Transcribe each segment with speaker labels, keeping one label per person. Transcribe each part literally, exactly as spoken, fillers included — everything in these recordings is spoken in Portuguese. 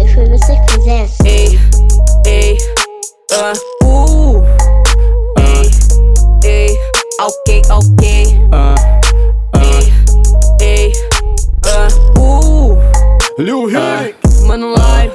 Speaker 1: foi você que fizesse.
Speaker 2: Ei, ei, ah, uh, ei, ei, ok, ok,
Speaker 3: Ah,
Speaker 2: ei, ei, ah, uh,
Speaker 3: Lil Rick.
Speaker 2: mano live.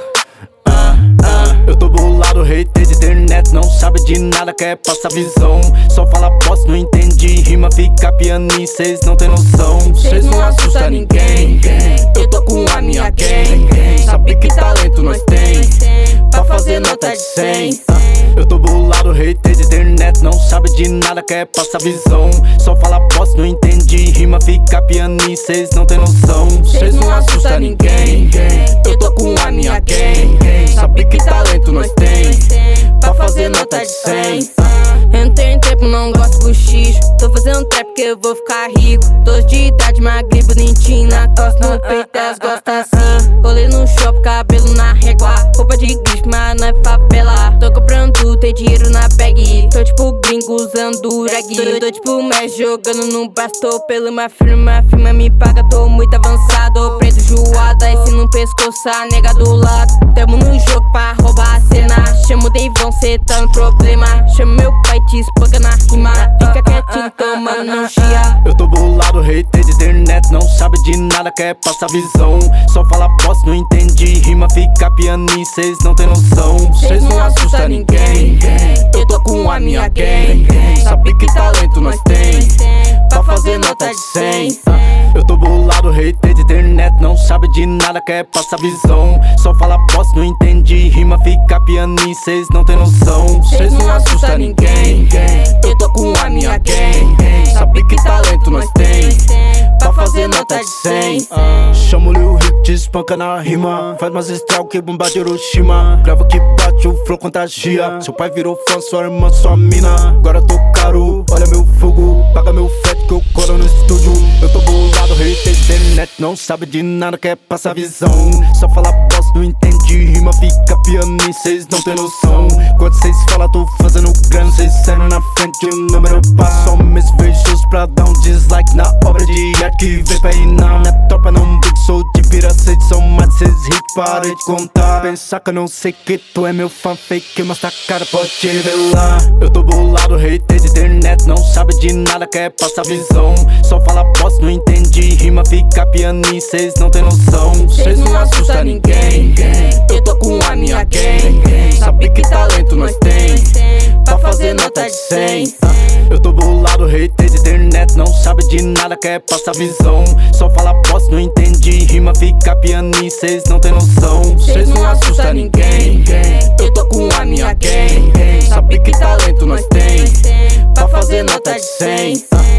Speaker 3: Eu tô bolado, hater de internet, não sabe de nada, quer passar visão. Só fala bosta, não entende rima, fica pianinho, cês não tem noção. Cês não assusta ninguém, eu tô com a minha gang. Sabe que talento nós tem, pra fazer nota de cem. Eu tô bolado, hater de internet, não sabe de nada, quer passar visão. Só fala bosta, não entende rima, fica pianinho, cês não tem noção. Cês não assusta ninguém, eu tô com a minha gang. Sabe que talento nós tem, pra fazer nota de cem.
Speaker 2: Eu não tenho tempo, não gosto do xixo. Tô fazendo trap porque eu vou ficar rico. Todos de idade, magrinho, bonitinho. Na costa, no peito, elas gostam assim. Rolê no shopping, cabelo na régua. Roupa de grife, mas não é favela. Tô comprando tudo, tem dinheiro na bag. Tô tipo gringo usando reg. Tô, tô tipo mesh jogando no braço. Tô pelo uma firma, a firma me paga. Tô muito avançado, preto joada. Esse no pescoço, a nega do lado. Tamo no jogo pra roubar a cena. Chama o Deivão, cê tá no problema. Chama meu pai, te espanca na rima. Fica quietinho, tomando não chia.
Speaker 3: Eu tô bolado, hater de internet, não sabe de nada, quer passar visão. Só fala bosta, não entende rima, fica pianinho, cês não tem noção. Cês não assusta ninguém, eu tô com a minha gang. Sabe que talento nós tem, pra fazer nota de cem. Eu tô bolado, hater de internet, não sabe de nada, quer passar visão. Só fala bosta, não entende rima, fica pianinho, cês não tem noção. Cês não assusta ninguém, eu tô com a minha gang. Sabe que talento nós tem, pra fazer nota de cem. Chama o Lil Rick, te espanca na rima. Faz mais estrago que bomba de Hiroshima. Grava que bate, o flow contagia. Seu pai virou fã, sua irmã, sua mina. Agora tô caro, olha meu fogo. Paga meu frete que eu coro no estúdio. Eu tô bolado, hater de internet, não sabe de nada, quer passar visão. Só fala bosta, não entende rima, fica pianinho, cês não tem noção. Quando cês falam, tô fazendo grana, cês saem na frente, o número passa. Só me vejo pra dar um dislike na obra de arte que vem pra ir na minha tropa. Não brinco, sou de vira, cês são mais cês hits, parei de contar. Pensar que eu não sei que tu é meu fã fake, mas tá cara, pode te revelar. Eu tô bolado, hater de internet, não sabe de nada, quer passar visão. Só fala bosta, não entende rima, fica pianinho, cês não tem noção. Cês não assusta ninguém, eu tô com a minha gang. Sabe que talento nós tem, pra fazer nota de cem. Eu tô bolado, hater de internet, não sabe de nada, quer passar visão. Só fala bosta, não entende rima, fica pianinho, cês não tem noção. Cês não assusta ninguém, eu tô com a minha gang. Sabe que talento nós tem, pra fazer nota de cem.